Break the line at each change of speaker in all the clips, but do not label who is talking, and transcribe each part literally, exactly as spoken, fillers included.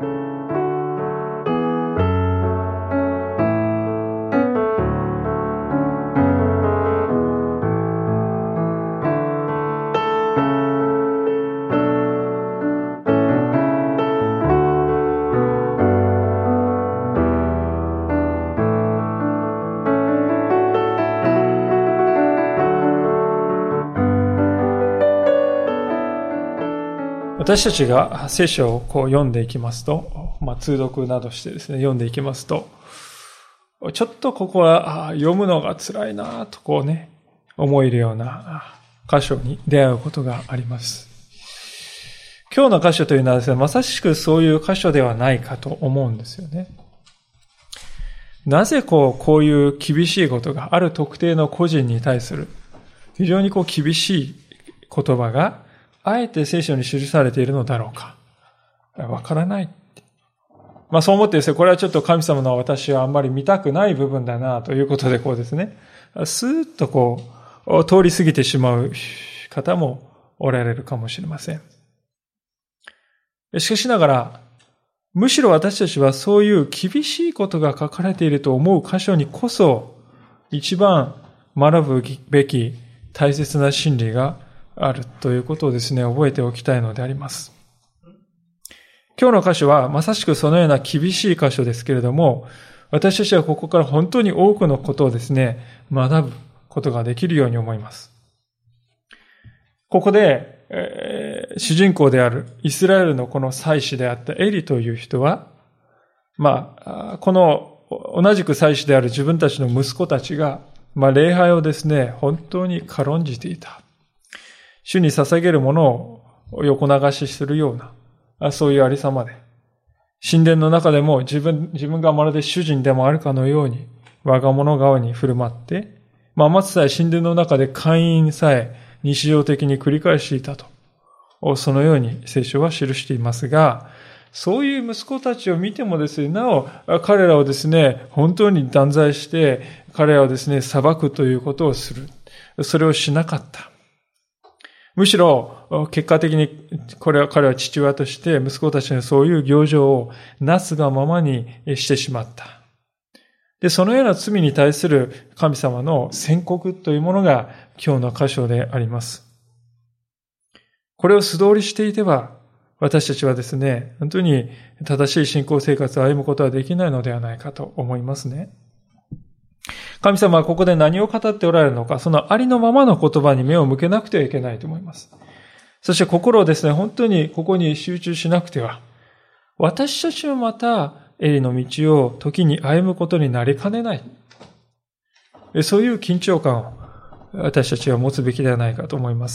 私たちが聖書をこう読んでいきますと、まあ、通読などしてですね、読んでいきますと、ちょっとここは読むのが辛いなとこうね、思えるような箇所に出会うことがあります。今日の箇所というのはですね、まさしくそういう箇所ではないかと思うんですよね。なぜこう、こういう厳しいことがある特定の個人に対する非常にこう厳しい言葉があえて聖書に記されているのだろうか。わからない。まあそう思ってですね、これはちょっと神様の私はあんまり見たくない部分だなということでこうですね、スーッとこう通り過ぎてしまう方もおられるかもしれません。しかしながら、むしろ私たちはそういう厳しいことが書かれていると思う箇所にこそ一番学ぶべき大切な真理があるということをですね、覚えておきたいのであります。今日の箇所はまさしくそのような厳しい箇所ですけれども、私たちはここから本当に多くのことをですね、学ぶことができるように思います。ここで、えー、主人公であるイスラエルのこの祭司であったエリという人は、まあ、この同じく祭司である自分たちの息子たちが、まあ、礼拝をですね、本当に軽んじていた。主に捧げるものを横流しするような、そういうありさまで、神殿の中でも自分、自分がまるで主人でもあるかのように、我が物顔に振る舞って、まあ、まずさえ神殿の中で会員さえ日常的に繰り返していたと、そのように聖書は記していますが、そういう息子たちを見てもですね、なお彼らをですね、本当に断罪して、彼らをですね、裁くということをする。それをしなかった。むしろ、結果的に、これは彼は父親として息子たちのそういう行情をなすがままにしてしまった。で、そのような罪に対する神様の宣告というものが今日の箇所であります。これを素通りしていては、私たちはですね、本当に正しい信仰生活を歩むことはできないのではないかと思いますね。神様はここで何を語っておられるのか、そのありのままの言葉に目を向けなくてはいけないと思います。そして心をですね、本当にここに集中しなくては、私たちもまたエリの道を時に歩むことになりかねない。そういう緊張感を私たちは持つべきではないかと思います。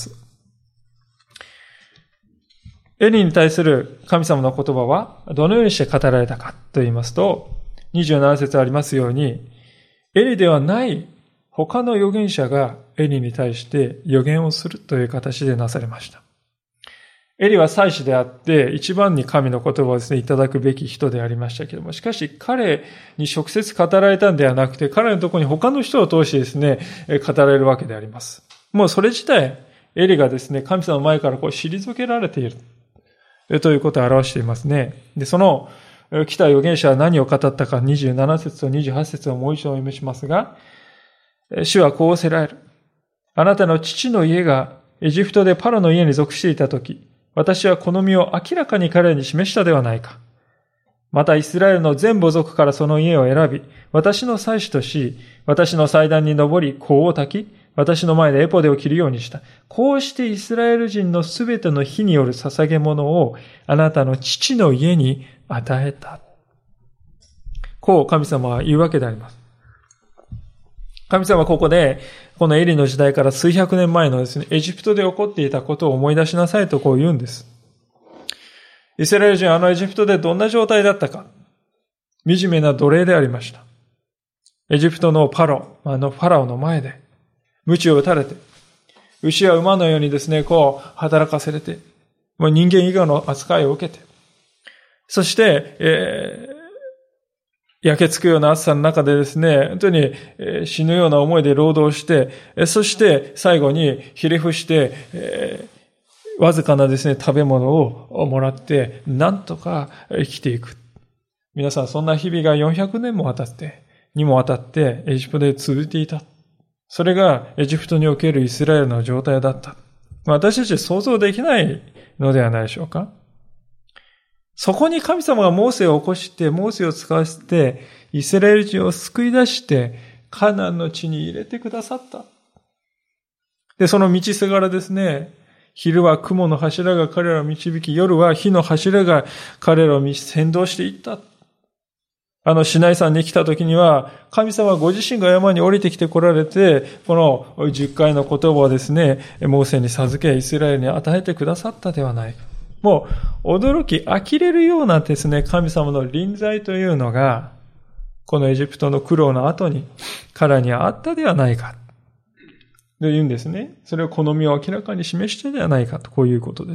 エリに対する神様の言葉はどのようにして語られたかと言いますと、にじゅうなな節ありますように、エリではない他の預言者がエリに対して預言をするという形でなされました。エリは祭司であって一番に神の言葉をですね、いただくべき人でありましたけれども、しかし彼に直接語られたんではなくて、彼のところに他の人を通してですね、語られるわけであります。もうそれ自体、エリがですね、神様の前からこう退けられているということを表していますね。で、その来た預言者は何を語ったかにじゅうなな節とにじゅうはち節をもう一度お読みしますが、主はこうおせられる。あなたの父の家がエジプトでパロの家に属していたとき、私はこの身を明らかに彼らに示したではないか。またイスラエルの全母族からその家を選び、私の祭司とし、私の祭壇に登り、香を焚き、私の前でエポデを着るようにした。こうしてイスラエル人のすべての火による捧げ物をあなたの父の家に与えた。こう神様は言うわけであります。神様はここで、このエリの時代から数百年前のですね、エジプトで起こっていたことを思い出しなさいとこう言うんです。イスラエル人はあのエジプトでどんな状態だったか。惨めな奴隷でありました。エジプトのパロ、あのファラオの前で、鞭を打たれて、牛や馬のようにですね、こう働かされて、もう人間以外の扱いを受けて、そして、えー焼けつくような暑さの中でですね、本当に死ぬような思いで労働して、そして最後にひれ伏して、 わずかなですね、食べ物をもらって、なんとか生きていく。皆さん、そんな日々がよんひゃくねんもわたって、にもわたってエジプトで続いていた。それがエジプトにおけるイスラエルの状態だった。私たち想像できないのではないでしょうか。そこに神様がモーセを起こして、モーセを使わせて、イスラエル人を救い出して、カナンの地に入れてくださった。で、その道すがらですね、昼は雲の柱が彼らを導き、夜は火の柱が彼らを先導していった。あのシナイ山に来た時には、神様はご自身が山に降りてきて来られて、この十回の言葉をですね、モーセに授け、イスラエルに与えてくださったではないか。もう、驚き、呆れるようなですね、神様の臨在というのが、このエジプトの苦労の後に、彼にあったではないか。と言うんですね。それを好みを明らかに示してではないかと、こういうことです。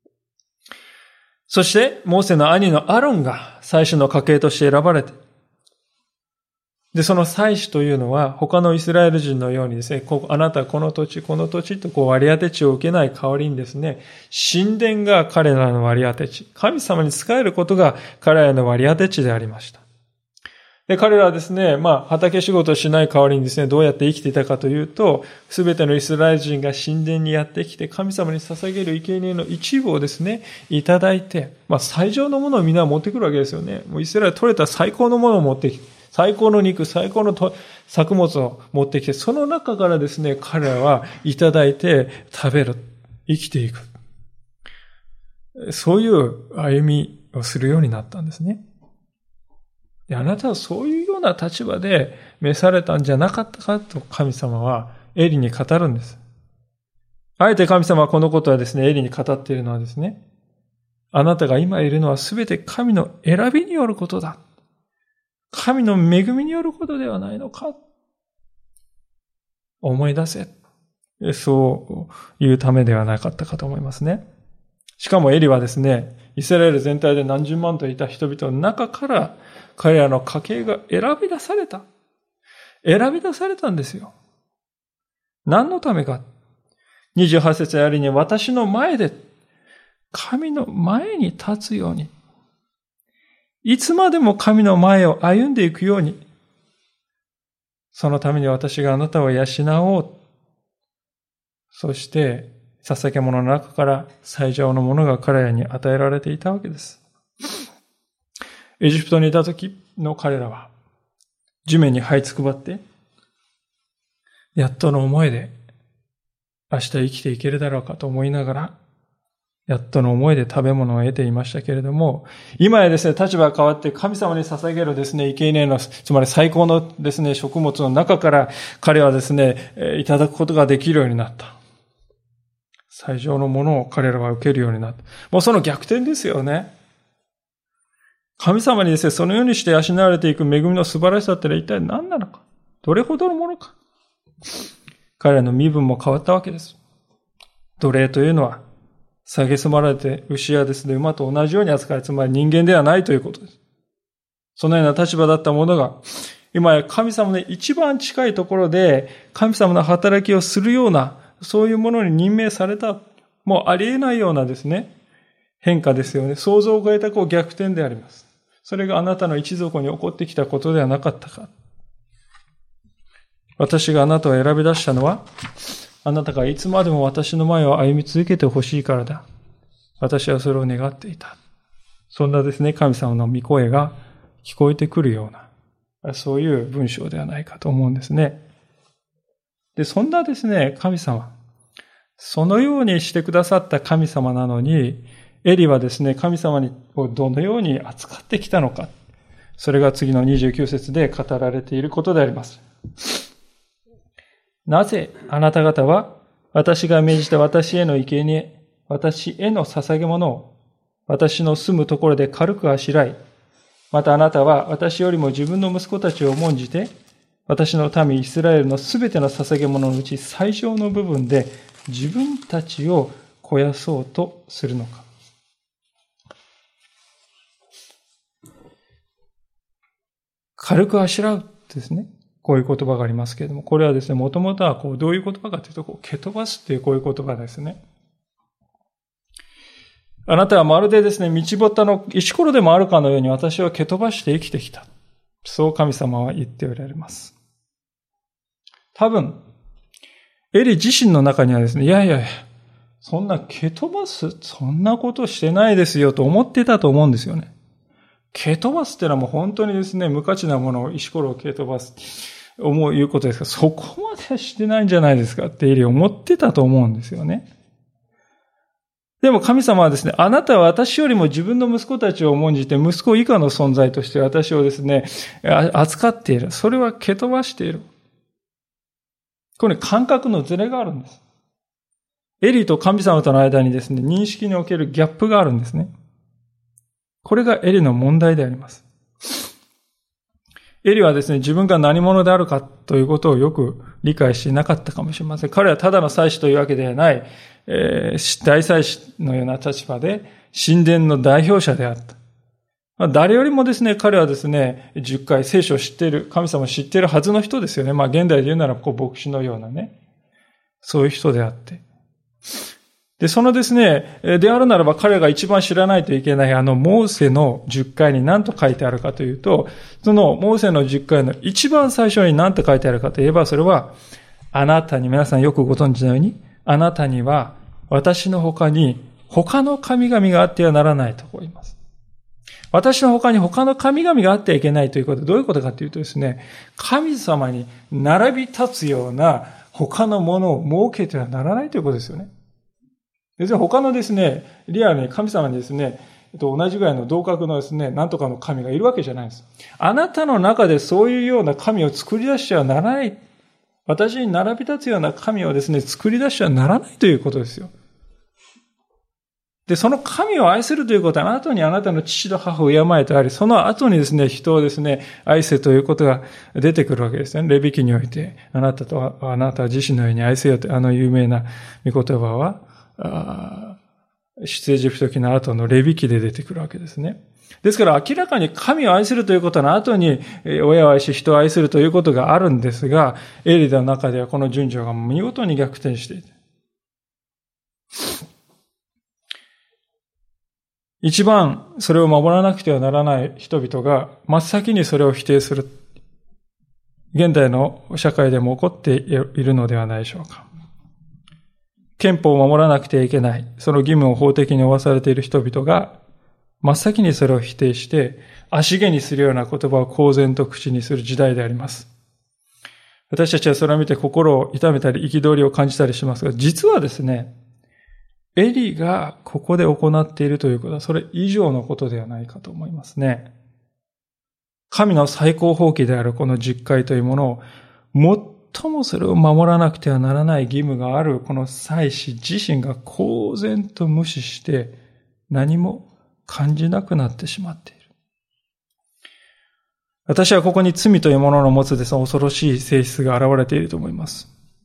そして、モーセの兄のアロンが祭司の家系として選ばれて、で、その祭司というのは、他のイスラエル人のようにですね、こあなたはこの土地、この土地とこう割り当て地を受けない代わりにですね、神殿が彼らの割り当て地、神様に仕えることが彼らの割り当て地でありました。で、彼らはですね、まあ、畑仕事をしない代わりにですね、どうやって生きていたかというと、すべてのイスラエル人が神殿にやってきて、神様に捧げる生贄の一部をですね、いただいて、まあ、最上のものをみんな持ってくるわけですよね。もうイスラエル取れた最高のものを持ってきて、最高の肉、最高の作物を持ってきて、その中からですね、彼らはいただいて食べる、生きていく。そういう歩みをするようになったんですね。あなたはそういうような立場で召されたんじゃなかったかと神様はエリに語るんです。あえて神様はこのことはですね、エリに語っているのはですね、あなたが今いるのはすべて神の選びによることだ。神の恵みによることではないのか。思い出せ。そういうためではなかったかと思いますね。しかもエリはですね、イスラエル全体で何十万といた人々の中から彼らの家系が選び出された。選び出されたんですよ。何のためか。にじゅうはち節ありに私の前で、神の前に立つように。いつまでも神の前を歩んでいくように。そのために私があなたを養おう。そして、捧げ物の中から最上のものが彼らに与えられていたわけです。エジプトにいた時の彼らは、地面に這いつくばって、やっとの思いで、明日生きていけるだろうかと思いながら、やっとの思いで食べ物を得ていましたけれども、今やですね、立場が変わって神様に捧げるですね、生贄の、つまり最高のですね、食物の中から彼はですね、いただくことができるようになった。最上のものを彼らは受けるようになった。もうその逆転ですよね。神様にですね、そのようにして養われていく恵みの素晴らしさってのは一体何なのか。どれほどのものか。彼らの身分も変わったわけです。奴隷というのは、蔑まれて牛やですね、馬と同じように扱い、つまり人間ではないということです。そのような立場だったものが、今や神様の一番近いところで、神様の働きをするような、そういうものに任命された、もうありえないようなですね、変化ですよね。想像を超えたこう逆転であります。それがあなたの一族に起こってきたことではなかったか。私があなたを選び出したのは、あなたがいつまでも私の前を歩み続けてほしいからだ。私はそれを願っていた。そんなですね、神様の御声が聞こえてくるような、そういう文章ではないかと思うんですね。で、そんなですね、神様、そのようにしてくださった神様なのに、エリはですね、神様にどのように扱ってきたのか。それが次のにじゅうきゅう節で語られていることであります。なぜあなた方は私が命じた私への生贄、私への捧げ物を私の住むところで軽くあしらい、またあなたは私よりも自分の息子たちを重んじて、私の民イスラエルのすべての捧げ物のうち最上の部分で自分たちを肥やそうとするのか。軽くあしらうですね。こういう言葉がありますけれども、これはですね、もともとはこうどういう言葉かというと、こう蹴飛ばすっていうこういう言葉ですね。 あなたはまるでですね、道端の石ころでもあるかのように私を蹴飛ばして生きてきた。そう神様は言っておられます。多分、エリ自身の中にはですね、いやいやいや、そんな蹴飛ばす、そんなことしてないですよと思ってたと思うんですよね。蹴飛ばすってのはもう本当にですね、無価値なものを石ころを蹴飛ばす、思う、いうことですが、そこまではしてないんじゃないですかってエリ思ってたと思うんですよね。でも神様はですね、あなたは私よりも自分の息子たちを重んじて、息子以下の存在として私をですね、扱っている。それは蹴飛ばしている。これ感覚のズレがあるんです。エリと神様との間にですね、認識におけるギャップがあるんですね。これがエリの問題であります。エリはですね、自分が何者であるかということをよく理解していなかったかもしれません。彼はただの祭司というわけではない、えー、大祭司のような立場で神殿の代表者であった。まあ、誰よりもですね、彼はですね、じゅっかい聖書を知っている、神様を知っているはずの人ですよね。まあ現代で言うならこう牧師のようなね、そういう人であって。で、そのですね、であるならば彼が一番知らないといけないあのモーセのじゅっかいに何と書いてあるかというと、そのモーセのじゅっかいの一番最初に何と書いてあるかといえば、それは、あなたに、皆さんよくご存知のように、あなたには私の他に他の神々があってはならないと言います。私の他に他の神々があってはいけないということはどういうことかというとですね、神様に並び立つような他のものを設けてはならないということですよね。別に他のですね、リアルに神様にですね、同じぐらいの同格のですね、なんとかの神がいるわけじゃないんです。あなたの中でそういうような神を作り出してはならない。私に並び立つような神をですね、作り出してはならないということですよ。で、その神を愛するということは、あなたにあなたの父と母を敬えとあり、その後にですね、人をですね、愛せということが出てくるわけですね。レビ記において、あなたと、あなた自身のように愛せよと、あの有名な御言葉は、出エジプト記の後のレビ記で出てくるわけですね。ですから明らかに神を愛するということの後に親を愛し人を愛するということがあるんですが、エリの中ではこの順序が見事に逆転していて、一番それを守らなくてはならない人々が真っ先にそれを否定する。現代の社会でも起こっているのではないでしょうか。憲法を守らなくてはいけない、その義務を法的に負わされている人々が、真っ先にそれを否定して、足毛にするような言葉を公然と口にする時代であります。私たちはそれを見て心を痛めたり、憤りを感じたりしますが、実はですね、エリがここで行っているということは、それ以上のことではないかと思いますね。神の最高法規であるこの十戒というものを、最もそれを守らなくてはならない義務があるこの祭司自身が公然と無視して何も感じなくなってしまっている。私はここに罪というものの持つですね、恐ろしい性質が現れていると思います。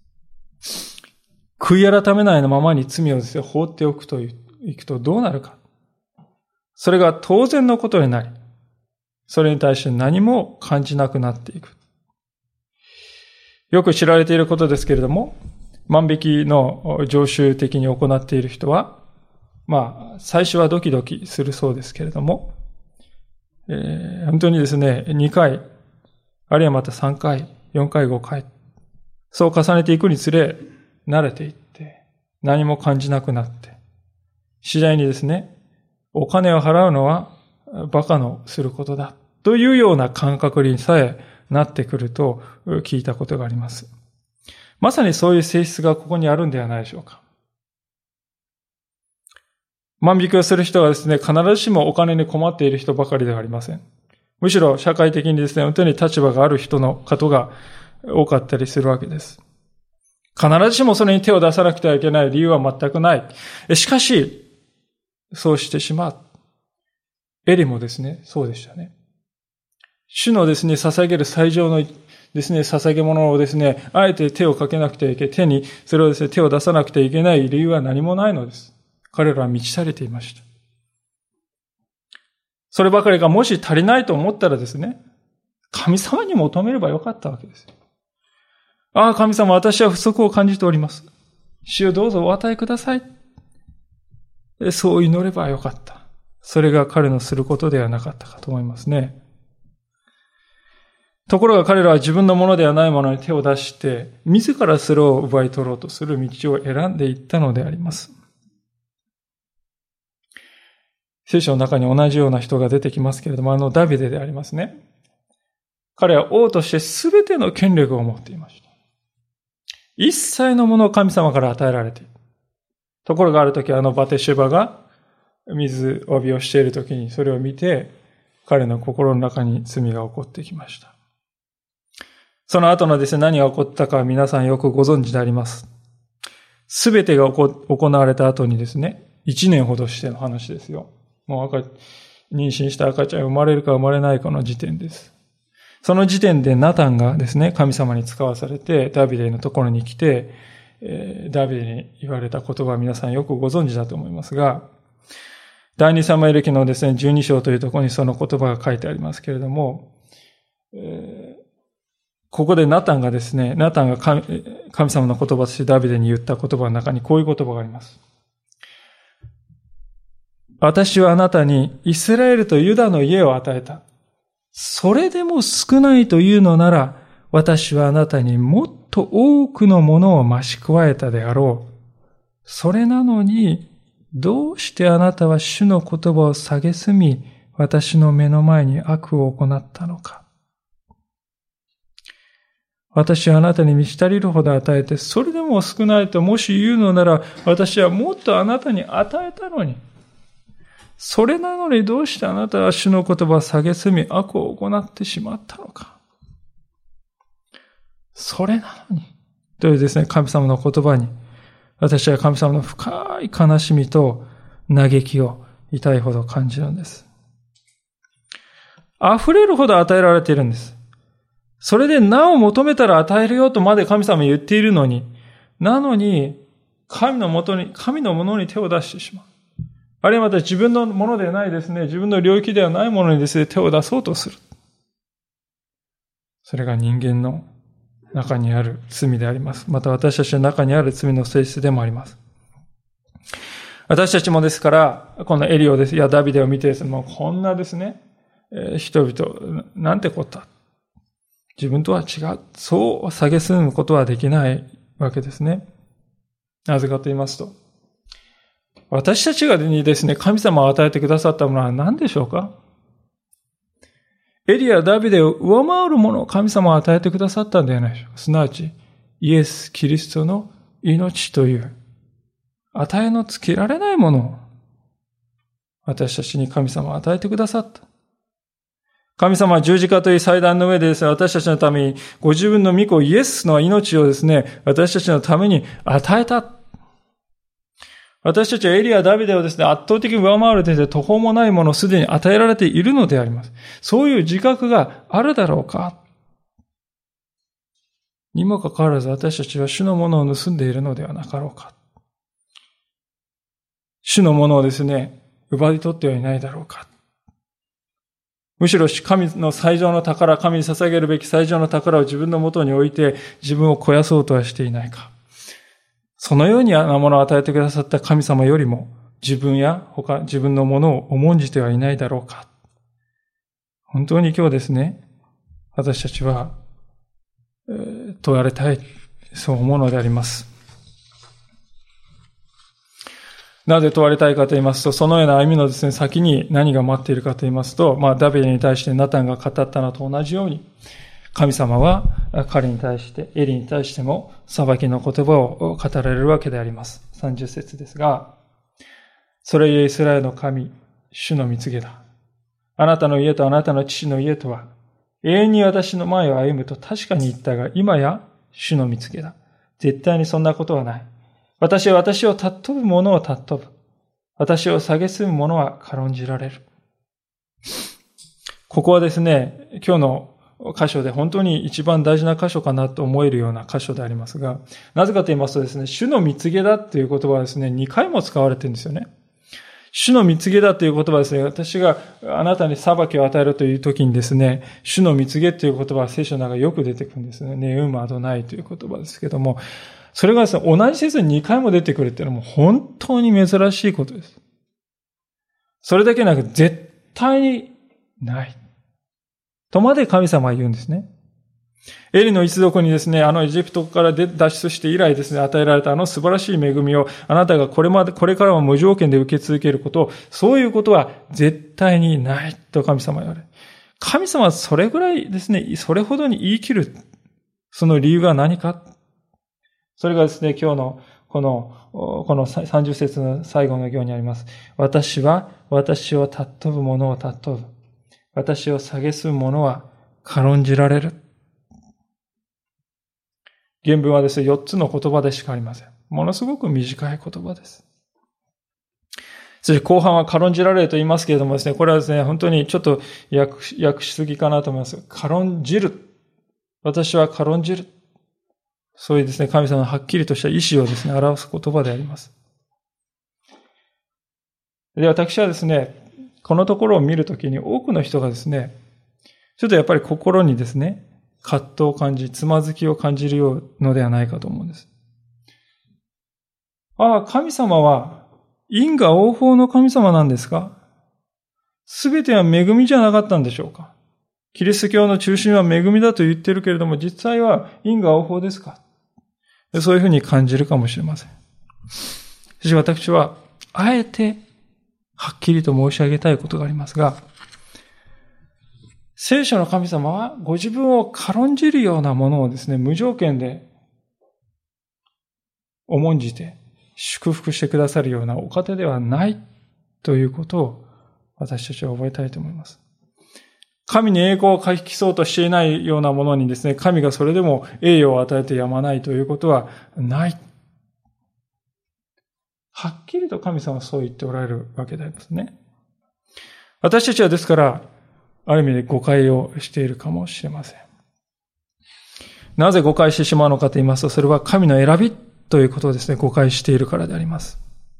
悔い改めないままに罪をですね、放っておくといくとどうなるか。それが当然のことになり、それに対して何も感じなくなっていく。よく知られていることですけれども、万引きの常習的に行っている人は、まあ、最初はドキドキするそうですけれども、えー、本当にですね、にかい、あるいはまたさんかい、よんかい、ごかい、そう重ねていくにつれ、慣れていって、何も感じなくなって、次第にですね、お金を払うのは馬鹿のすることだ、というような感覚にさえなってくると聞いたことがあります。まさにそういう性質がここにあるんではないでしょうか。万引きをする人はですね、必ずしもお金に困っている人ばかりではありません。むしろ社会的にですね、本当に立場がある人の方が多かったりするわけです。必ずしもそれに手を出さなくてはいけない理由は全くない。しかし、そうしてしまう。エリもですね、そうでしたね。主のですね、捧げる最上のですね、捧げ物をですね、あえて手をかけなくてはいけない、手に、それをですね、手を出さなくてはいけない理由は何もないのです。彼らは満ち足りていました。そればかりがもし足りないと思ったらですね、神様に求めればよかったわけです。ああ、神様、私は不足を感じております。主をどうぞお与えください。 そう祈ればよかった。それが彼のすることではなかったかと思いますね。ところが彼らは自分のものではないものに手を出して、自らそれを奪い取ろうとする道を選んでいったのであります。聖書の中に同じような人が出てきますけれども、あのダビデでありますね。彼は王としてすべての権力を持っていました。一切のものを神様から与えられている。ところがあるとき、あのバテシュバが水帯をしているときにそれを見て、彼の心の中に罪が起こってきました。その後のですね、何が起こったかは皆さんよくご存知であります。すべてが行われた後にですね、一年ほどしての話ですよ。もう赤、妊娠した赤ちゃんが生まれるか生まれないかの時点です。その時点でナタンがですね、神様に使わされてダビデのところに来て、えー、ダビデに言われた言葉は皆さんよくご存知だと思いますが、第二サムエル記のですね、じゅうに章というところにその言葉が書いてありますけれども、えーここでナタンがですね、ナタンが 神, 神様の言葉としてダビデに言った言葉の中にこういう言葉があります。私はあなたにイスラエルとユダの家を与えた。それでも少ないというのなら、私はあなたにもっと多くのものを増し加えたであろう。それなのに、どうしてあなたは主の言葉を蔑み、私の目の前に悪を行ったのか。私はあなたに満ち足りるほど与えて、それでも少ないともし言うのなら、私はもっとあなたに与えたのに。それなのにどうしてあなたは主の言葉を蔑み、悪を行ってしまったのか。それなのに。というですね、神様の言葉に、私は神様の深い悲しみと嘆きを痛いほど感じるんです。溢れるほど与えられているんです。それでなお求めたら与えるよとまで神様言っているのに、なのに神のもとに、神のものに手を出してしまう。あるいはまた自分のものではないですね、自分の領域ではないものにですね、手を出そうとする。それが人間の中にある罪であります。また私たちの中にある罪の性質でもあります。私たちもですから、このエリオです、いやダビデを見てですね、もうこんなですね、えー、人々、なんてことだ。自分とは違う。そう蔑むことはできないわけですね。なぜかと言いますと、私たちがにですね、神様を与えてくださったものは何でしょうか？エリやダビデを上回るものを神様は与えてくださったんではないでしょうか。すなわち、イエス・キリストの命という、与えのつけられないものを、私たちに神様は与えてくださった。神様は十字架という祭壇の上でですね、私たちのためにご自分の御子イエスの命をですね、私たちのために与えた。私たちはエリやダビデをですね、圧倒的に上回るで途方もないものをすでに与えられているのであります。そういう自覚があるだろうか。にもかかわらず私たちは主のものを盗んでいるのではなかろうか。主のものをですね、奪い取ってはいないだろうか。むしろ神の最上の宝、神に捧げるべき最上の宝を自分のもとに置いて自分を肥やそうとはしていないか。そのようなものを与えてくださった神様よりも自分や他、自分のものを重んじてはいないだろうか。本当に今日ですね、私たちは、えー、問われたい、そう思うのであります。なぜ問われたいかと言いますと、そのような歩みのですね、先に何が待っているかと言いますと、まあ、ダビデに対してナタンが語ったのと同じように、神様は彼に対して、エリに対しても裁きの言葉を語られるわけであります。さんじゅっ節ですが、それゆえイスラエルの神、主の御告げだ。あなたの家とあなたの父の家とは、永遠に私の前を歩むと確かに言ったが、今や主の御告げだ。絶対にそんなことはない。私は私を尊ぶ者を尊ぶ。私を蔑む者は軽んじられる。ここはですね、今日の箇所で本当に一番大事な箇所かなと思えるような箇所でありますが、なぜかと言いますとですね、主の御告げだっていう言葉はですね、にかいも使われてるんですよね。主の御告げだという言葉はですね、私があなたに裁きを与えるという時にですね、主の御告げという言葉は聖書の中によく出てくるんですね。ネウムアドナイという言葉ですけども、それがですね、同じ説ににかいも出てくるっていうのはもう本当に珍しいことです。 それだけなく絶対にない。とまで神様は言うんですね。エリの一族にですね、あのエジプトから脱出して以来ですね、与えられたあの素晴らしい恵みを、あなたがこれまで、これからも無条件で受け続けることを、そういうことは絶対にないと神様は言われる。神様はそれぐらいですね、それほどに言い切る。その理由が何か。それがですね、今日のこの、このさんじゅう節の最後の行にあります。私は私を尊ぶ者を尊ぶ。私を蔑む者は軽んじられる。原文はですね、よっつの言葉でしかありません。ものすごく短い言葉です。そして後半は軽んじられると言いますけれどもですね、これはですね、本当にちょっと訳し、訳しすぎかなと思います。軽んじる。私は軽んじる。そういうですね、神様のはっきりとした意志をですね、表す言葉であります。で、私はですね、このところを見るときに多くの人がですね、ちょっとやっぱり心にですね、葛藤を感じ、つまずきを感じるのではないかと思うんです。ああ、神様は因果応報の神様なんですか？すべては恵みじゃなかったんでしょうか？キリスト教の中心は恵みだと言ってるけれども、実際は因果応報ですか？そういうふうに感じるかもしれません。そして私は、あえてはっきりと申し上げたいことがありますが、聖書の神様はご自分を軽んじるようなものをですね、無条件で重んじて祝福してくださるようなお方ではないということを私たちは覚えたいと思います。神に栄光を回帰そうとしていないようなものにですね、神がそれでも栄誉を与えてやまないということはない。はっきりと神様はそう言っておられるわけですね。私たちはですから、ある意味で誤解をしているかもしれません。なぜ誤解してしまうのかと言いますと、それは神の選びということをですね、誤解しているからであります。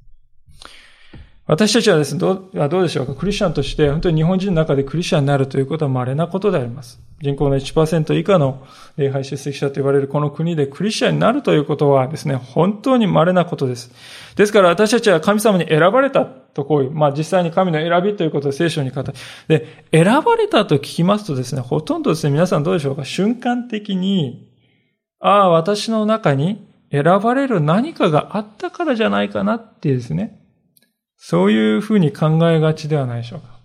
私たちはですね、どう、どうでしょうか。クリスチャンとして、本当に日本人の中でクリスチャンになるということは稀なことであります。人口の いちパーセント 以下の礼拝出席者と言われるこの国でクリスチャンになるということはですね、本当に稀なことです。ですから私たちは神様に選ばれたとこういう、まあ実際に神の選びということを聖書に語る。で、選ばれたと聞きますとですね、ほとんどですね、皆さんどうでしょうか。瞬間的に、ああ、私の中に選ばれる何かがあったからじゃないかなっていうですね、そういうふうに考えがちではないでしょうか。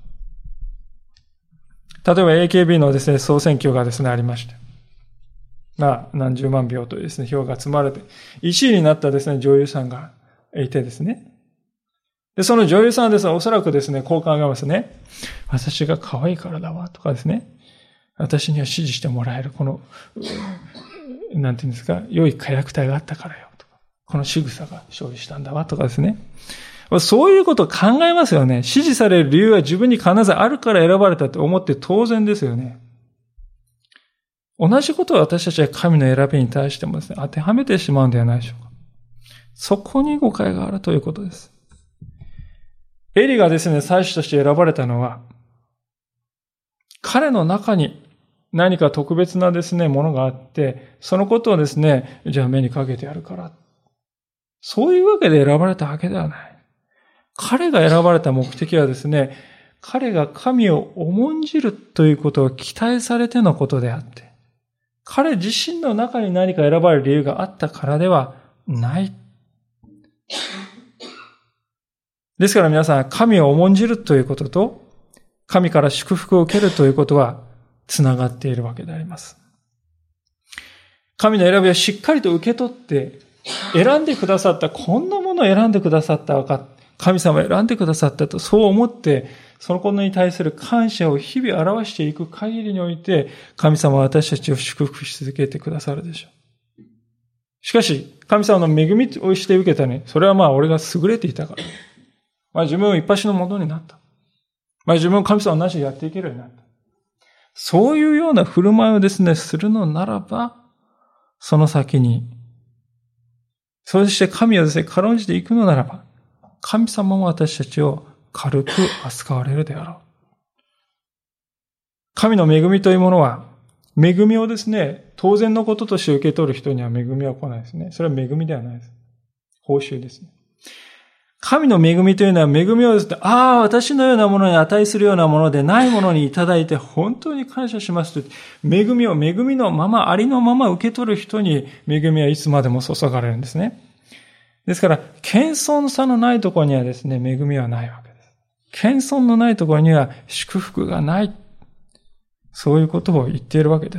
例えば エーケービー のですね、総選挙がですね、ありまして。まあ、何十万票というですね、票が積まれて、いちいになったですね、女優さんがいてですね。で、その女優さんはですね、おそらくですね、こう考えますね。私が可愛いからだわ、とかですね。私には支持してもらえる、この、なんていうんですか、良い火薬体があったからよ、とか。この仕草が勝利したんだわ、とかですね。そういうことを考えますよね。支持される理由は自分に必ずあるから選ばれたと思って当然ですよね。同じことを私たちは神の選びに対してもですね、当てはめてしまうんではないでしょうか。そこに誤解があるということです。エリがですね、祭司として選ばれたのは、彼の中に何か特別なですね、ものがあって、そのことをですね、じゃあ目にかけてやるから。そういうわけで選ばれたわけではない。彼が選ばれた目的はですね、彼が神を重んじるということを期待されてのことであって、彼自身の中に何か選ばれる理由があったからではない。ですから皆さん、神を重んじるということと、神から祝福を受けるということは、つながっているわけであります。神の選びをしっかりと受け取って、選んでくださった、こんなものを選んでくださったわか神様を選んでくださったと、そう思って、そのことに対する感謝を日々表していく限りにおいて、神様は私たちを祝福し続けてくださるでしょう。しかし、神様の恵みをして受けたね、それはまあ俺が優れていたから。まあ自分を一発のものになった。まあ自分を神様なしでやっていけるようになった。そういうような振る舞いをですね、するのならば、その先に、そして神をですね、軽んじていくのならば、神様も私たちを軽く扱われるであろう。神の恵みというものは、恵みをですね、当然のこととして受け取る人には恵みは来ないですね。それは恵みではないです。報酬ですね。 神の恵みというのは恵みをですね、ああ、私のようなものに値するようなものでないものにいただいて本当に感謝しますと。恵みを恵みのまま、ありのまま受け取る人に恵みはいつまでも注がれるんですね。ですから、謙遜さのないところにはですね、恵みはないわけです。謙遜のないところには祝福がない。そういうことを言っているわけです。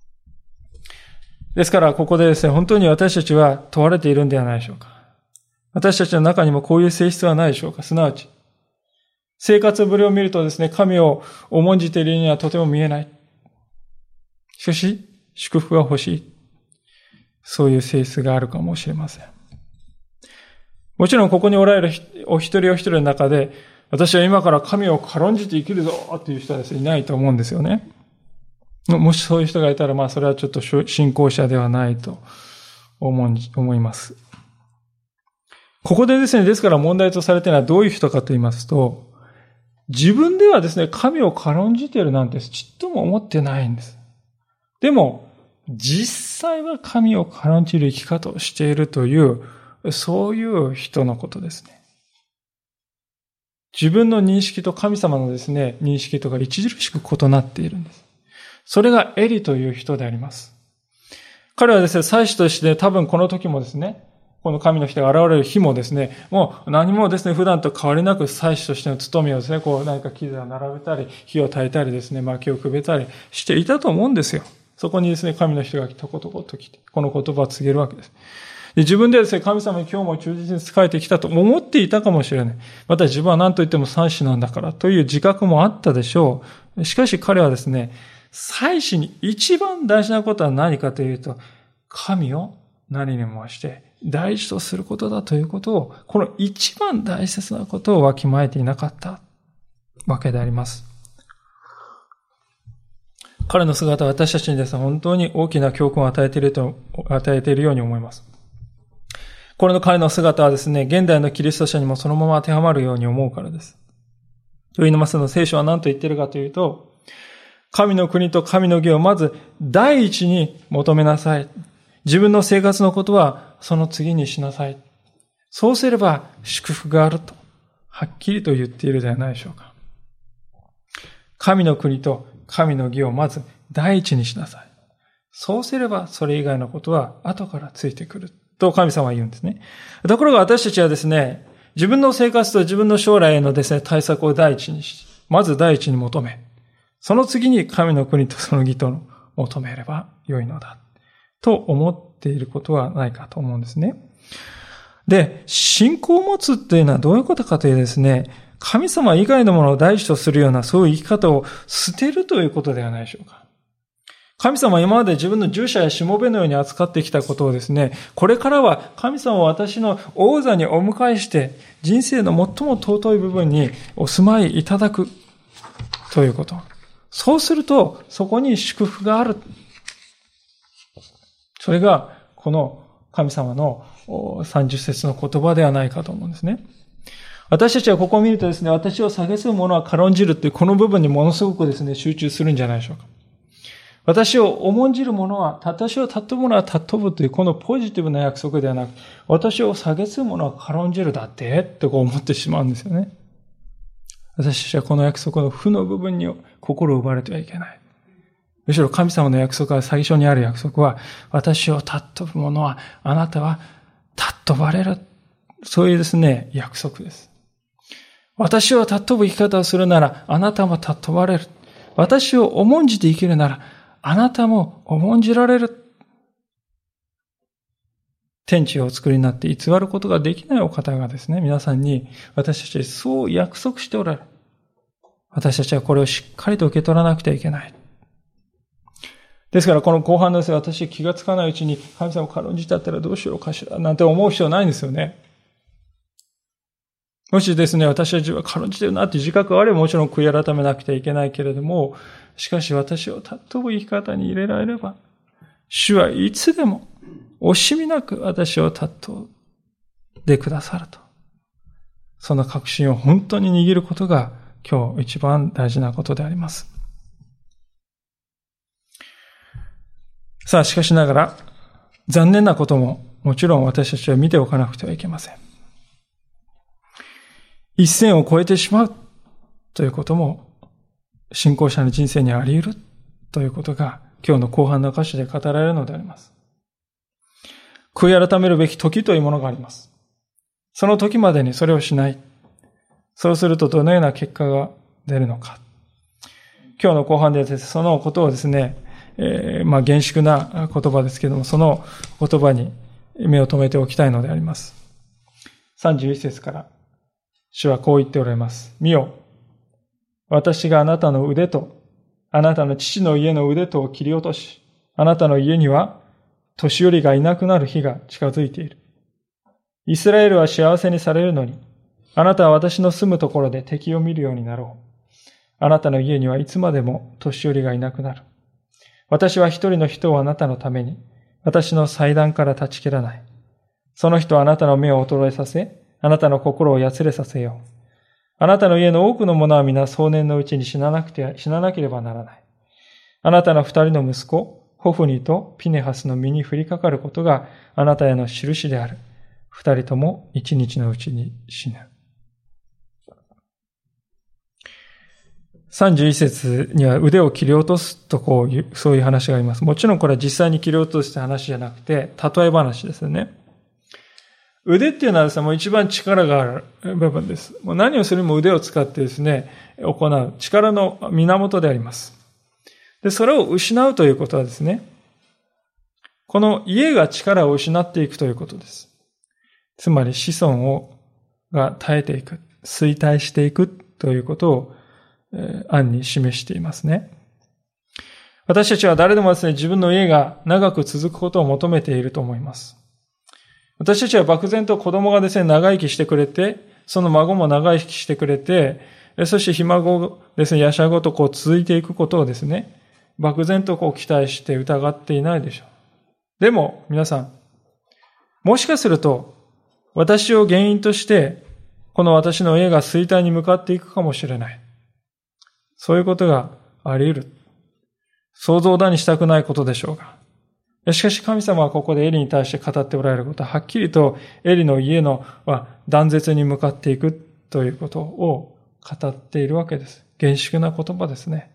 ですから、ここでですね、本当に私たちは問われているんではないでしょうか。私たちの中にもこういう性質はないでしょうか。すなわち、生活ぶりを見るとですね、神を重んじているようにはとても見えない。しかし、祝福が欲しい。そういう性質があるかもしれません。もちろんここにおられるお一人お一人の中で、私は今から神を軽んじて生きるぞという人はですね、いないと思うんですよね。もしそういう人がいたら、まあそれはちょっと信仰者ではないと思います。ここでですね、ですから問題とされているのはどういう人かと言いますと、自分ではですね、神を軽んじているなんてちっとも思ってないんです。でも、実際は神を軽んじる生き方をしているという、そういう人のことですね。自分の認識と神様のですね、認識とが著しく異なっているんです。それがエリという人であります。彼はですね、祭司として多分この時もですね、この神の人が現れる日もですね、もう何もですね、普段と変わりなく祭司としての務めをですね、こう何か木を並べたり、火を焚いたりですね、薪をくべたりしていたと思うんですよ。そこにですね、神の人がとことこと来て、この言葉を告げるわけです。で自分でですね、神様に今日も忠実に仕えてきたと思っていたかもしれない。また自分は何と言っても祭司なんだからという自覚もあったでしょう。しかし彼はですね、祭司に一番大事なことは何かというと、神を何にもして大事とすることだということを、この一番大切なことをわきまえていなかったわけであります。彼の姿は私たちにですね、本当に大きな教訓を与えていると、与えているように思います。これの彼の姿はですね、現代のキリスト者にもそのまま当てはまるように思うからです。と言いますの、聖書は何と言っているかというと、神の国と神の義をまず第一に求めなさい。自分の生活のことはその次にしなさい。そうすれば祝福があると、はっきりと言っているではないでしょうか。神の国と神の義をまず第一にしなさい。そうすればそれ以外のことは後からついてくると神様は言うんですね。ところが私たちはですね、自分の生活と自分の将来へのですね、対策を第一にし、まず第一に求め、その次に神の国とその義との求めれば良いのだ。と思っていることはないかと思うんですね。で、信仰を持つっていうのはどういうことかというとですね、神様以外のものを第一とするようなそういう生き方を捨てるということではないでしょうか。神様は今まで自分の従者やしもべのように扱ってきたことをですね、これからは神様を私の王座にお迎えして人生の最も尊い部分にお住まいいただくということ。そうするとそこに祝福がある。それがこの神様のさんじゅっ節の言葉ではないかと思うんですね。私たちはここを見るとですね、私を蔑む者は軽んじるっていうこの部分にものすごくですね、集中するんじゃないでしょうか。私を重んじる者は、私を尊ぶ者は尊ぶというこのポジティブな約束ではなく、私を蔑む者は軽んじるだってってこう思ってしまうんですよね。私たちはこの約束の負の部分に心を奪われてはいけない。むしろ神様の約束は最初にある約束は、私を尊ぶ者は、あなたは尊ばれる。そういうですね、約束です。私を尊ぶ生き方をするなら、あなたも尊ばれる。私を重んじて生きるなら、あなたも重んじられる。天地をお作りになって偽ることができないお方がですね、皆さんに私たちにそう約束しておられる。私たちはこれをしっかりと受け取らなくてはいけない。ですからこの後半のですね、私気がつかないうちに神様を軽んじたったらどうしようかしらなんて思う必要ないんですよね。もしですね、私は自分は軽んじてるなっていう自覚があればもちろん悔い改めなくてはいけないけれども、しかし私を尊ぶ生き方に入れられれば、主はいつでも惜しみなく私を尊んでくださると。その確信を本当に握ることが今日一番大事なことであります。さあ、しかしながら残念なことももちろん私たちは見ておかなくてはいけません。 一線を越えてしまうということも信仰者の人生にあり得るということが今日の後半の箇所で語られるのであります。悔い改めるべき時というものがあります。その時までにそれをしない。そうするとどのような結果が出るのか。今日の後半でですね、そのことをですね、えー、まあ厳粛な言葉ですけれども、その言葉に目を留めておきたいのであります。さんじゅういち節から主はこう言っておられます。見よ、私があなたの腕とあなたの父の家の腕とを切り落とし、あなたの家には年寄りがいなくなる日が近づいている。イスラエルは幸せにされるのに、あなたは私の住むところで敵を見るようになろう。あなたの家にはいつまでも年寄りがいなくなる。私は一人の人をあなたのために、私の祭壇から断ち切らない。その人はあなたの目を衰えさせ、あなたの心をやつれさせよう。あなたの家の多くの者は皆壮年のうちに死ななくて、死ななければならない。あなたの二人の息子、ホフニとピネハスの身に降りかかることがあなたへの印である。二人とも一日のうちに死ぬ。さんじゅういち節には腕を切り落とすとこういう、そういう話があります。もちろんこれは実際に切り落とした話じゃなくて、例え話ですよね。腕っていうのはですね、もう一番力がある部分です。もう何をするにも腕を使ってですね、行う力の源であります。で、それを失うということはですね、この家が力を失っていくということです。つまり子孫をが絶えていく、衰退していくということを、えー、暗に示していますね。私たちは誰でもですね、自分の家が長く続くことを求めていると思います。私たちは漠然と子供がですね、長生きしてくれて、その孫も長生きしてくれて、そしてひ孫ですね、やしゃごとこう続いていくことをですね、漠然とこう期待して疑っていないでしょう。でも、皆さん、もしかすると、私を原因として、この私の家が衰退に向かっていくかもしれない。そういうことがあり得る。想像だにしたくないことでしょうが。しかし神様はここでエリに対して語っておられることは、はっきりとエリの家のは断絶に向かっていくということを語っているわけです。厳粛な言葉ですね。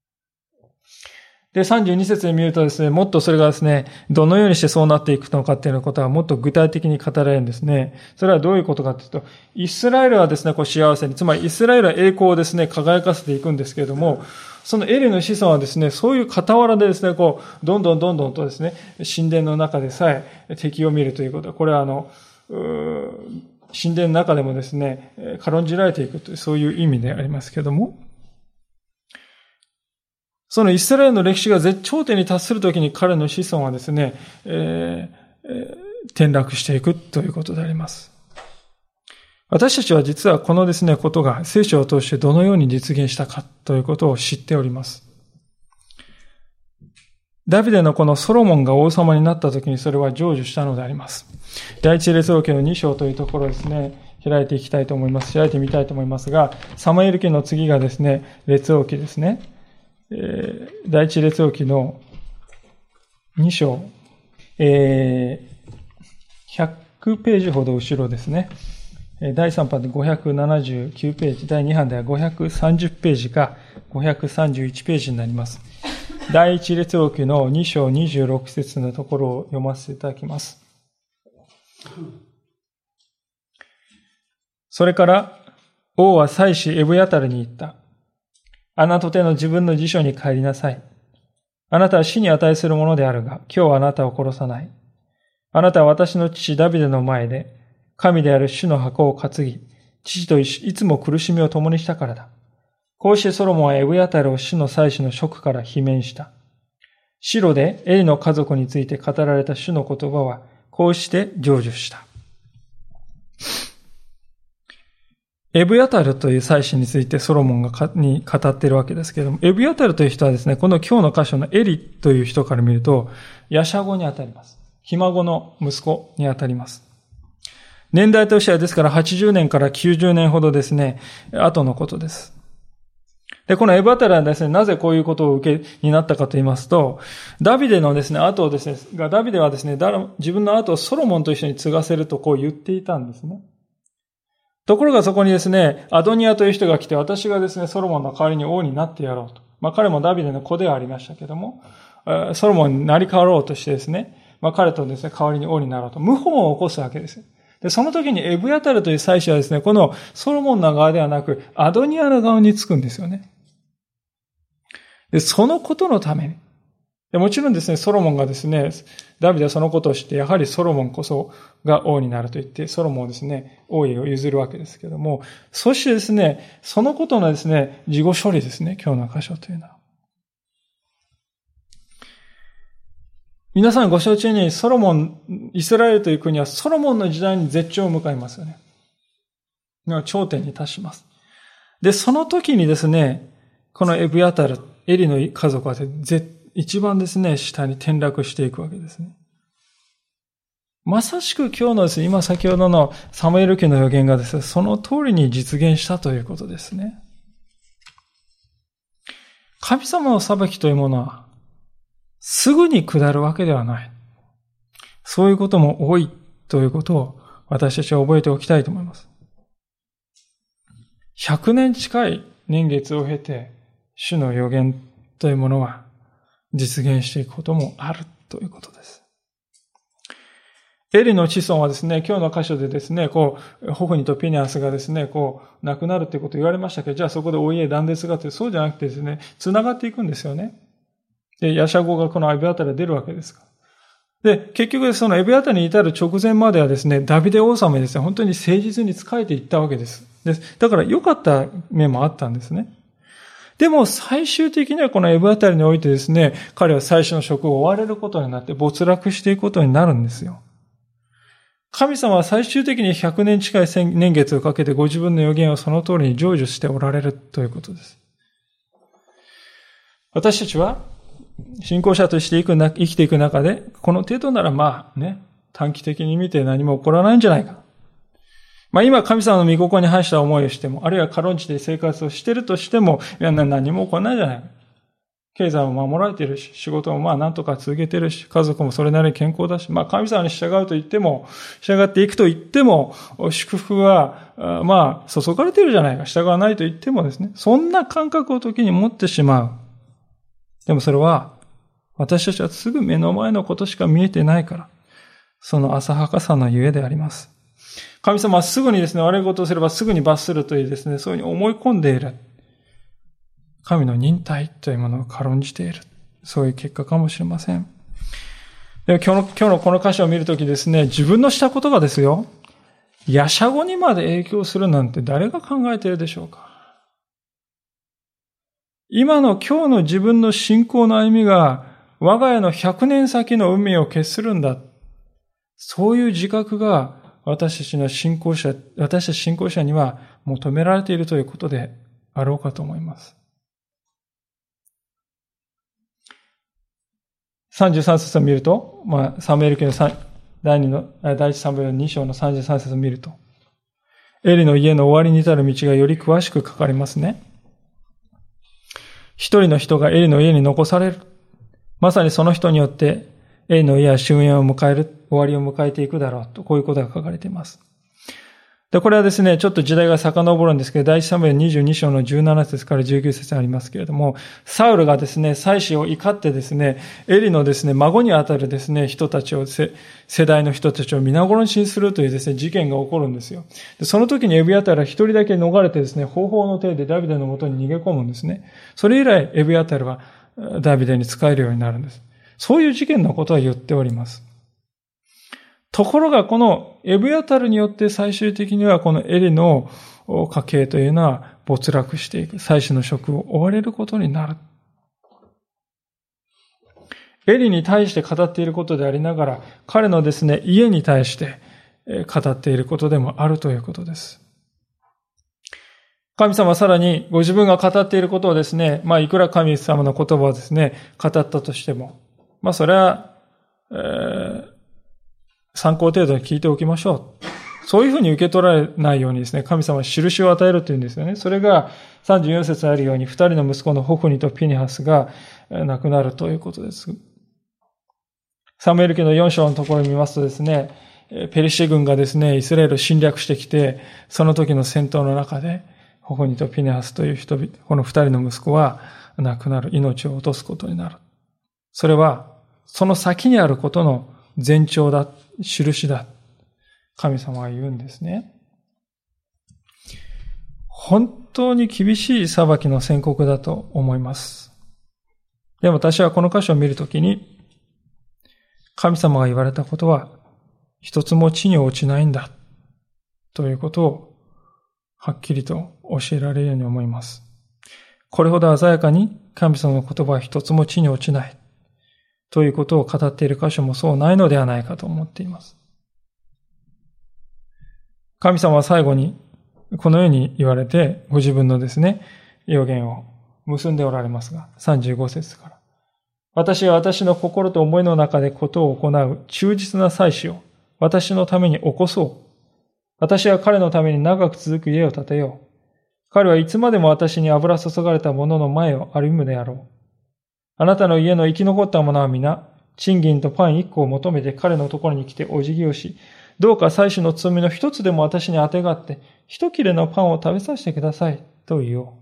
で、さんじゅうに節で見るとですね、もっとそれがですね、どのようにしてそうなっていくのかっていうことはもっと具体的に語られるんですね。それはどういうことかというと、イスラエルはですね、こう幸せに、つまりイスラエルは栄光をですね、輝かせていくんですけれども、そのエリの子孫はですね、そういう傍らでですね、こう、どんどんどんどんとですね、神殿の中でさえ敵を見るということは、これはあの、神殿の中でもですね、軽んじられていくという、そういう意味でありますけれども、そのイスラエルの歴史が絶頂点に達するときに彼の子孫はですね、えーえー、転落していくということであります。私たちは実はこのですね、ことが聖書を通してどのように実現したかということを知っております。ダビデのこのソロモンが王様になったときにそれは成就したのであります。第一列王記のに章というところですね、開いていきたいと思います。開いてみたいと思いますが、サマエル記の次がですね、列王記ですね。第一列王記のに章、えー、ひゃくページほど後ろですね。だいさん版でごひゃくななじゅうきゅうページ、だいに版ではごひゃくさんじゅうページかごひゃくさんじゅういちページになります。第一列王記のに章にじゅうろく節のところを読ませていただきます。それから王は祭司エブヤタルに言った。あなたとの自分の辞書に帰りなさい。あなたは死に値するものであるが、今日はあなたを殺さない。あなたは私の父ダビデの前で、神である主の箱を担ぎ、父といつも苦しみを共にしたからだ。こうしてソロモンはエブヤタルを主の祭司の職から罷免した。シロでエリの家族について語られた主の言葉は、こうして成就した。エブヤタルという祭司についてソロモンがに語っているわけですけれども、エブヤタルという人はですね、この今日の箇所のエリという人から見ると、ヤシャゴにあたります。ひ孫の息子にあたります。年代としてはですからはちじゅうねんからきゅうじゅうねんほどですね、後のことです。で、このエブヤタルはですね、なぜこういうことを受けになったかと言いますと、ダビデのですね、後をですね、がダビデはですね、自分の後をソロモンと一緒に継がせるとこう言っていたんですね。 ところがそこにですね、アドニアという人が来て、私がですね、ソロモンの代わりに王になってやろうと。まあ彼もダビデの子ではありましたけども、ソロモンになり変わろうとしてですね、まあ彼とですね、代わりに王になろうと。謀反を起こすわけです。で、その時にエブヤタルという祭司はですね、このソロモンの側ではなく、アドニアの側につくんですよね。で、そのことのために。でもちろんですね、ソロモンがですね、ダビデはそのことを知って、やはりソロモンこそが王になると言って、ソロモンをですね、王位を譲るわけですけども、そしてですね、そのことのですね、事後処理ですね、今日の箇所というのは。皆さんご承知に、ソロモン、イスラエルという国はソロモンの時代に絶頂を迎えますよね。頂点に達します。で、その時にですね、このエブヤタル、エリの家族は一番ですね、下に転落していくわけですね。まさしく今日のですね、今先ほどのサムエル記の予言がですね、その通りに実現したということですね。神様の裁きというものは、すぐに下るわけではない。そういうことも多いということを私たちは覚えておきたいと思います。ひゃくねん近い年月を経て、主の予言というものは実現していくこともあるということです。エリの子孫はですね、今日の箇所でですね、こう、ホフニとピネアスがですね、こう、亡くなるということを言われましたけど、じゃあそこでお家断絶があって、そうじゃなくてですね、繋がっていくんですよね。で、ヤシャゴがこのエブヤタルで出るわけですから。で、結局そのエブヤタルに至る直前まではですね、ダビデ王様にですね、本当に誠実に仕えていったわけです。です。だから良かった面もあったんですね。でも最終的にはこのエブヤタルにおいてですね、彼は最初の職を追われることになって没落していくことになるんですよ。神様は最終的にひゃくねん近い年月をかけてご自分の予言をその通りに成就しておられるということです。私たちは信仰者として生きていく中で、この程度ならまあね、短期的に見て何も起こらないんじゃないか。まあ今神様の御心に反した思いをしても、あるいは軽んじて生活をしているとしても、いや何も起こらないんじゃないか。経済も守られているし、仕事もまあなんとか続けているし、家族もそれなりに健康だし、まあ神様に従うと言っても、従っていくと言っても、祝福はまあ注がれているじゃないか。従わないと言ってもですね、そんな感覚を時に持ってしまう。でもそれは、私たちはすぐ目の前のことしか見えてないから、その浅はかさのゆえであります。神様はすぐにですね、悪いことをすればすぐに罰するというですね、そういうふうに思い込んでいる。神の忍耐というものを軽んじている。そういう結果かもしれません。でも今日の、今日のこの箇所を見るときですね、自分のしたことがですよ、ヤシャゴにまで影響するなんて誰が考えているでしょうか。今の今日の自分の信仰の歩みが我が家のひゃくねん先の運命を決するんだ。そういう自覚が私たちの信仰者、私たち信仰者には求められているということであろうかと思います。さんじゅうさん節を見ると、まあ、サムエル記の第二の、第一サムエルに章のさんじゅうさん節を見ると、エリの家の終わりに至る道がより詳しく書かれますね。一人の人がエリの家に残される。まさにその人によって、エリの家は終焉を迎える、終わりを迎えていくだろうと、こういうことが書かれています。で、これはですね、ちょっと時代が遡るんですけど、第一サムエルにじゅうに章のじゅうなな節からじゅうきゅう節ありますけれども、サウルがですね、祭司を怒ってですね、エリのですね、孫にあたるですね、人たちを、世代の人たちを皆殺しにするというですね、事件が起こるんですよ。でその時にエブヤタルは一人だけ逃れてですね、方法の手でダビデのもとに逃げ込むんですね。それ以来、エブヤタルはダビデに仕えるようになるんです。そういう事件のことは言っております。ところがこのエブヤタルによって最終的にはこのエリの家系というのは没落していく。祭司の職を追われることになる。エリに対して語っていることでありながら、彼のですね、家に対して語っていることでもあるということです。神様はさらにご自分が語っていることをですね、まあいくら神様の言葉をですね、語ったとしても、まあそれは、えー参考程度に聞いておきましょう。そういうふうに受け取られないようにですね、神様は印を与えるというんですよね。それがさんじゅうよん節にあるように、二人の息子のホフニとピネハスが亡くなるということです。サムエル記のよん章のところを見ますとですね、 ペリシテ軍がですね、イスラエルを侵略してきて、その時の戦闘の中で、ホフニとピネハスという人々、この二人の息子は亡くなる、命を落とすことになる。それは、その先にあることの前兆だ、印だ。神様は言うんですね。本当に厳しい裁きの宣告だと思います。でも私はこの箇所を見るときに、神様が言われたことは、一つも地に落ちないんだ、ということを、はっきりと教えられるように思います。これほど鮮やかに神様の言葉は一つも地に落ちない、ということを語っている箇所もそうないのではないかと思っています。神様は最後に、このように言われて、ご自分のですね、予言を結んでおられますが、さんじゅうご節から。私は私の心と思いの中でことを行う忠実な祭司を私のために起こそう。私は彼のために長く続く家を建てよう。彼はいつまでも私に油注がれた者の前を歩むであろう。あなたの家の生き残った者は皆、賃金とパン一個を求めて彼のところに来てお辞儀をし、どうか祭司の務めの一つでも私にあてがって、一切れのパンを食べさせてください、と言おう。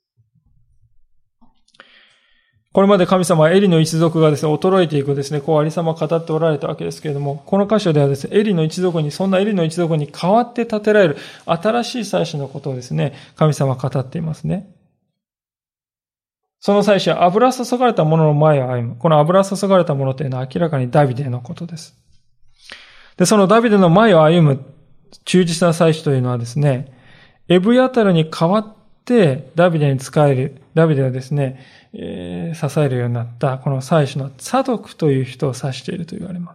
これまで神様はエリの一族がですね、衰えていくですね、こうありさまを語っておられたわけですけれども、この箇所ではですね、エリの一族に、そんなエリの一族に代わって建てられる新しい祭司のことをですね、神様は語っていますね。その祭司は油注がれた者の前を歩む。この油注がれた者というのは明らかにダビデのことです。で、そのダビデの前を歩む忠実な祭司というのはですね、エブヤタルに代わってダビデに仕える、ダビデをですね、えー、支えるようになったこの祭司のツァドクという人を指していると言われます。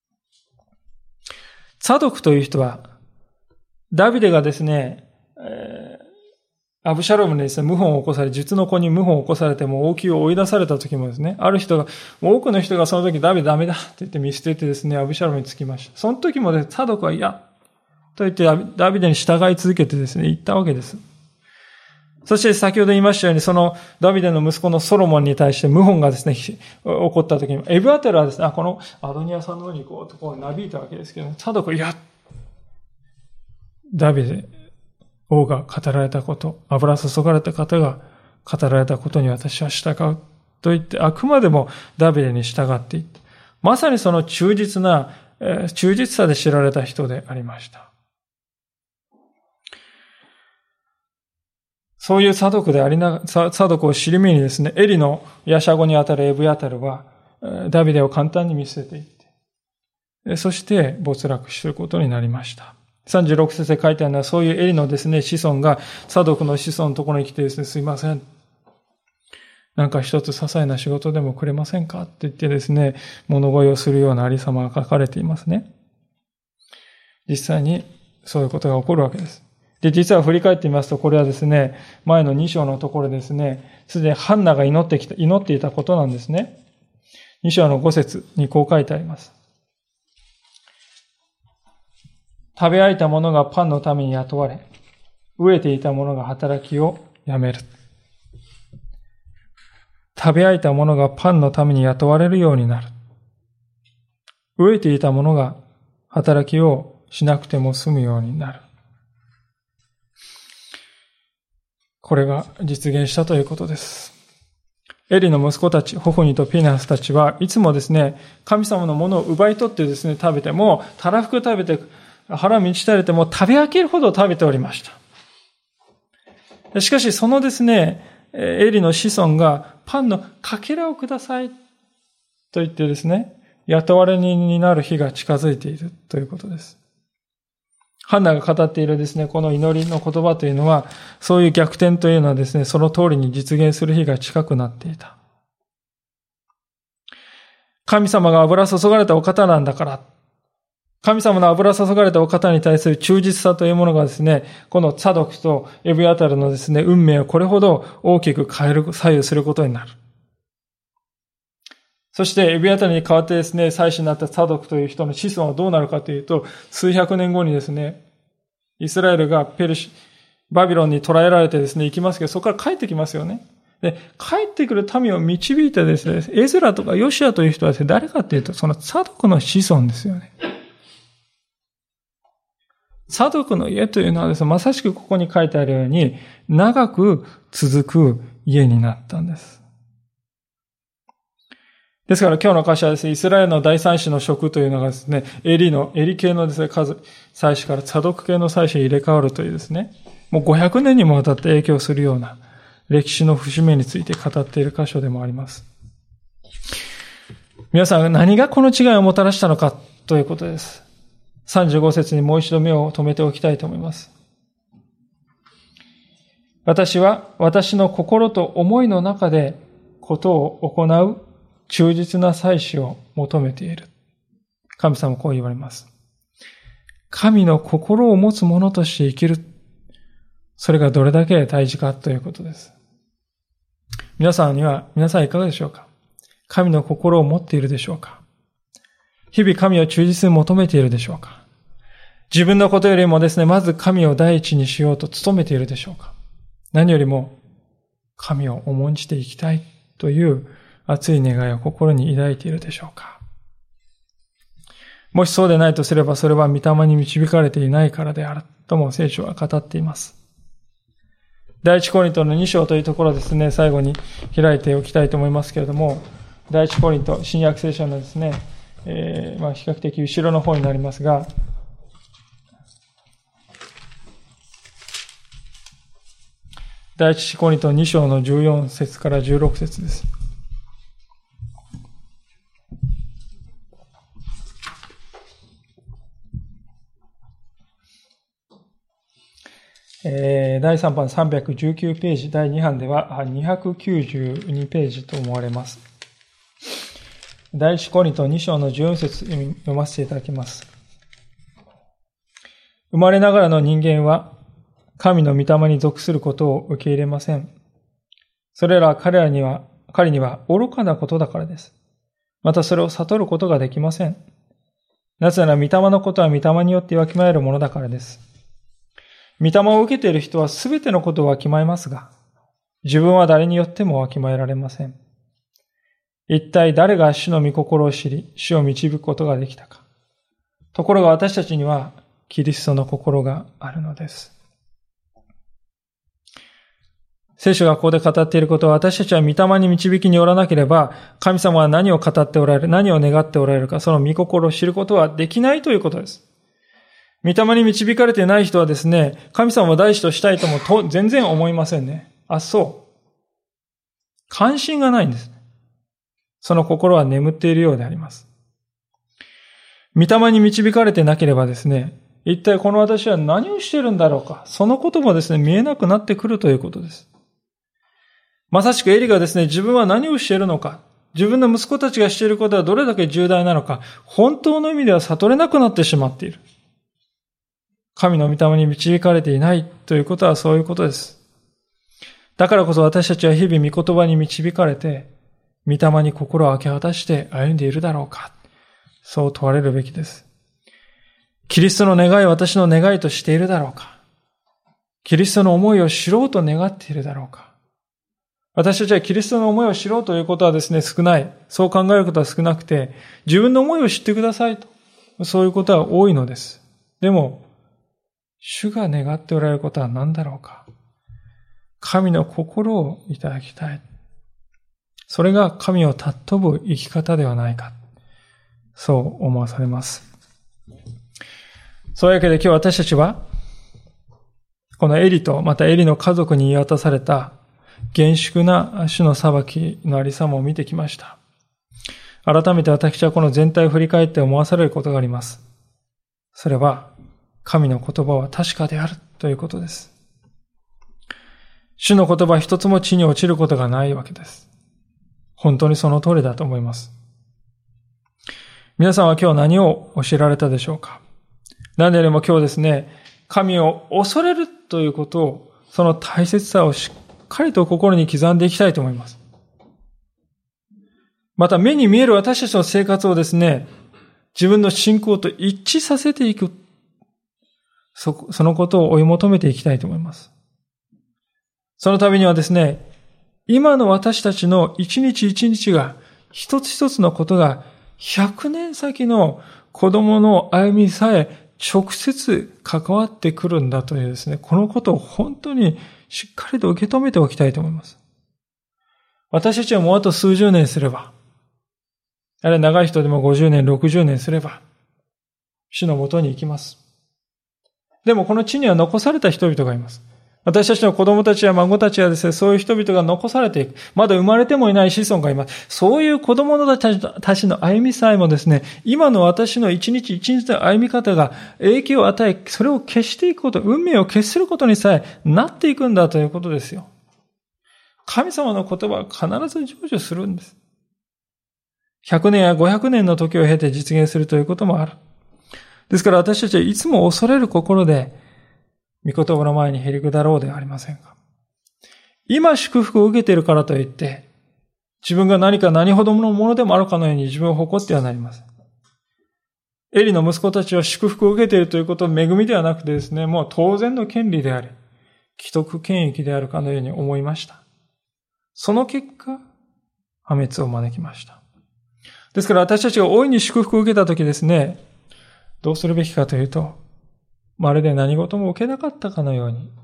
ツァドクという人は、ダビデがですね、えーアブシャロムにですね、謀反を起こされ、術の子に謀反を起こされて、もう王宮を追い出された時もですね、ある人が、もう多くの人がその時ダビデダメだって言って見捨ててですね、アブシャロムにつきました。その時もですね、ツァドクは嫌と言ってダビデに従い続けてですね、言ったわけです。そして先ほど言いましたように、そのダビデの息子のソロモンに対して謀反がですね、起こった時に、エブアテルはですね、あ、このアドニアさんの方に行こうとこうなびいたわけですけど、ツァドクは嫌ダビデ、王が語られたこと、油注がれた方が語られたことに私は従うと言って、あくまでもダビデに従っていった。まさにその忠実な、えー、忠実さで知られた人でありました。そういうサドクでありながら、サドクを尻目にですね、エリのヤシャゴにあたるエブヤタルは、ダビデを簡単に見捨てていって、そして没落することになりました。さんじゅうろく節で書いてあるのは、そういうエリのですね、子孫が、サドクの子孫のところに来てですね、すいません。なんか一つ些細な仕事でもくれませんかって言ってですね、物乞いをするようなありさまが書かれていますね。実際にそういうことが起こるわけです。で、実は振り返ってみますと、これはですね、前のに章のところですね、すでにハンナが祈ってきた、祈っていたことなんですね。に章のご節にこう書いてあります。食べ飽いた者がパンのために雇われ、飢えていた者が働きをやめる。食べ飽いた者がパンのために雇われるようになる。飢えていた者が働きをしなくても済むようになる。これが実現したということです。エリの息子たち、ホフニとピネハスたちはいつもですね、神様のものを奪い取ってですね、食べても、たらふく食べて、腹満ち足れても食べ飽きるほど食べておりました。しかし、そのですね、エリの子孫がパンのかけらをくださいと言ってですね、雇われ人になる日が近づいているということです。ハンナが語っているですね、この祈りの言葉というのは、そういう逆転というのはですね、その通りに実現する日が近くなっていた。神様が油注がれたお方なんだから、神様の油注がれたお方に対する忠実さというものがですね、このツァドクとエブヤタルのですね、運命をこれほど大きく変える、左右することになる。そしてエブヤタルに代わってですね、祭司になったツァドクという人の子孫はどうなるかというと、数百年後にですね、イスラエルがペルシ、バビロンに捕らえられてですね、行きますけど、そこから帰ってきますよね。で、帰ってくる民を導いてですね、エズラとかヨシアという人はですね、誰かというと、そのツァドクの子孫ですよね。 サドクの家というのはですね、まさしくここに書いてあるように、長く続く家になったんです。ですから今日の箇所はですね、イスラエルの第三子の職というのがですね、エリの、エリ系のですね、数、祭司からサドク系の祭司に入れ替わるというですね、もうごひゃくねんにもわたって影響するような歴史の節目について語っている箇所でもあります。皆さん何がこの違いをもたらしたのかということです。さんじゅうご節にもう一度目を止めておきたいと思います。私は私の心と思いの中でことを行う忠実な祭司を求めている。神様はこう言われます。神の心を持つ者として生きる。それがどれだけ大事かということです。皆さんには、皆さんいかがでしょうか？神の心を持っているでしょうか？日々神を忠実に求めているでしょうか？自分のことよりもですね、まず神を第一にしようと努めているでしょうか？何よりも神を重んじていきたいという熱い願いを心に抱いているでしょうか？もしそうでないとすれば、それは御霊に導かれていないからであるとも聖書は語っています。第一コリントのに章というところですね、最後に開いておきたいと思いますけれども、第一コリント、新約聖書のですね、えー、まあ比較的後ろの方になりますが、第一コリントに章のじゅうよん節からじゅうろく節です。えー、だいさん版さんびゃくじゅうきゅうページ、だいに版ではにひゃくきゅうじゅうにページと思われます。第一コリントに章のじゅうよん節読ませていただきます。生まれながらの人間は神の御霊に属することを受け入れません。それら彼らには、彼には愚かなことだからです。またそれを悟ることができません。なぜなら御霊のことは御霊によってわきまえるものだからです。御霊を受けている人はすべてのことをわきまえますが、自分は誰によってもわきまえられません。一体誰が主の御心を知り、主を導くことができたか。ところが私たちにはキリストの心があるのです。聖書がここで語っていることは、私たちは御霊に導きによらなければ、神様は何を語っておられる、何を願っておられるか、その御心を知ることはできないということです。御霊に導かれていない人はですね、神様を第一としたいともと全然思いませんね。あ、そう。関心がないんです。その心は眠っているようであります。御霊に導かれてなければですね、一体この私は何をしているんだろうか。そのこともですね、見えなくなってくるということです。まさしくエリがですね、自分は何をしているのか。自分の息子たちがしていることはどれだけ重大なのか。本当の意味では悟れなくなってしまっている。神の御霊に導かれていないということはそういうことです。だからこそ私たちは日々御言葉に導かれて、御霊に心を明け渡して歩んでいるだろうか。そう問われるべきです。キリストの願いを私の願いとしているだろうか。キリストの思いを知ろうと願っているだろうか。私たちはキリストの思いを知ろうということはですね、少ない。そう考えることは少なくて、自分の思いを知ってくださいと。そういうことは多いのです。でも、主が願っておられることは何だろうか。神の心をいただきたい。それが神を尊ぶ生き方ではないか。そう思わされます。そういうわけで今日私たちは、このエリとまたエリの家族に言い渡された厳粛な主の裁きのありさまを見てきました。改めて私はこの全体を振り返って思わされることがあります。それは、神の言葉は確かであるということです。主の言葉一つも地に落ちることがないわけです。本当にその通りだと思います。皆さんは今日何を教えられたでしょうか？何よりも今日ですね、神を恐れるということを、その大切さをしっかりと心に刻んでいきたいと思います。また目に見える私たちの生活をですね、自分の信仰と一致させていく。そ、そのことを追い求めていきたいと思います。そのためにはですね、今の私たちの一日一日が、一つ一つのことが、百年先の子供の歩みさえ直接関わってくるんだというですね、このことを本当にしっかりと受け止めておきたいと思います。私たちはもうあと数十年すれば、あるいは長い人でもごじゅうねん、ろくじゅうねんすれば、主のもとに行きます。でもこの地には残された人々がいます。私たちの子供たちや孫たちはですね、そういう人々が残されていく。まだ生まれてもいない子孫がいます。そういう子供たちの歩みさえもですね、今の私の一日一日の歩み方が影響を与え、それを消していくこと、運命を消することにさえなっていくんだということですよ。神様の言葉は必ず成就するんです。ひゃくねんやごひゃくねんの時を経て実現するということもある。ですから私たちはいつも恐れる心で、御言葉の前にへりくだろうではありませんか。今祝福を受けているからといって、自分が何か何ほどのものでもあるかのように自分を誇ってはなりません。エリの息子たちは祝福を受けているということは恵みではなくてですね、もう当然の権利であり、既得権益であるかのように思いました。その結果、破滅を招きました。ですから私たちが大いに祝福を受けたときですね、どうするべきかというと、まるで何事も受けなかったかのように、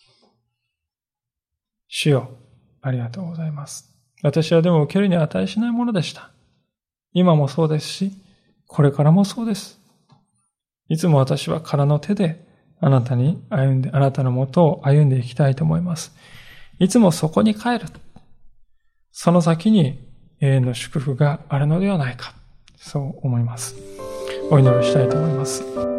主よ、ありがとうございます。私はでも受けるに値しないものでした。今もそうですし、これからもそうです。いつも私は空の手であなたに歩んで、あなたのもとを歩んでいきたいと思います。いつもそこに帰る。その先に永遠の祝福があるのではないか。そう思います。お祈りしたいと思います。